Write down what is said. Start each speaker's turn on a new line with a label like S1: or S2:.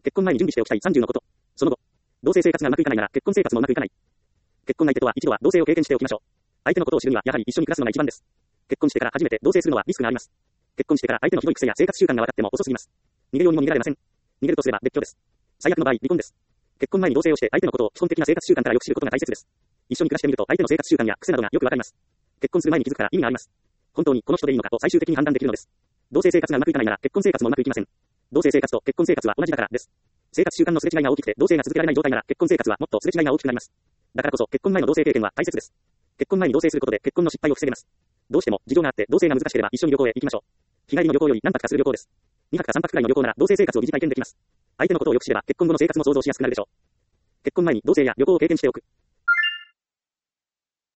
S1: 結婚前に準備しておきたい30のこと。その後、同性生活がうまくいかないなら結婚生活もうまくいかない。結婚相手とは一度は同棲を経験しておきましょう。相手のことを知るにはやはり一緒に暮らすのが一番です。結婚してから初めて同棲するのはリスクがあります。結婚してから相手のひどい癖や生活習慣が分かっても遅すぎます。逃げるようにも逃げられません。逃げるとすれば別居です。最悪の場合、離婚です。結婚前に同棲をして相手のことを基本的な生活習慣からよく知ることが大切です。一緒に暮らしてみると相手の生活習慣や癖などがよくわかります。結婚する前に気づくから意味があります。本当にこの人でいいのかと最終的に判断できるのです。同性生活がうまくいかないなら結婚生活もうまくいきません。同性生活と結婚生活は同じだからです。生活習慣のすれ違いが大きくて同性が続けられない状態なら結婚生活はもっとすれ違いが大きくなります。だからこそ結婚前の同性経験は大切です。結婚前に同棲することで結婚の失敗を防げます。どうしても事情があって同棲が難しければ一緒に旅行へ行きましょう。日帰りの旅行より何泊かする旅行です。2泊か3泊くらいの旅行なら同棲生活を疑似体験できます。相手のことをよく知れば結婚後の生活も想像しやすくなるでしょう。結婚前に同棲や旅行を経験しておく。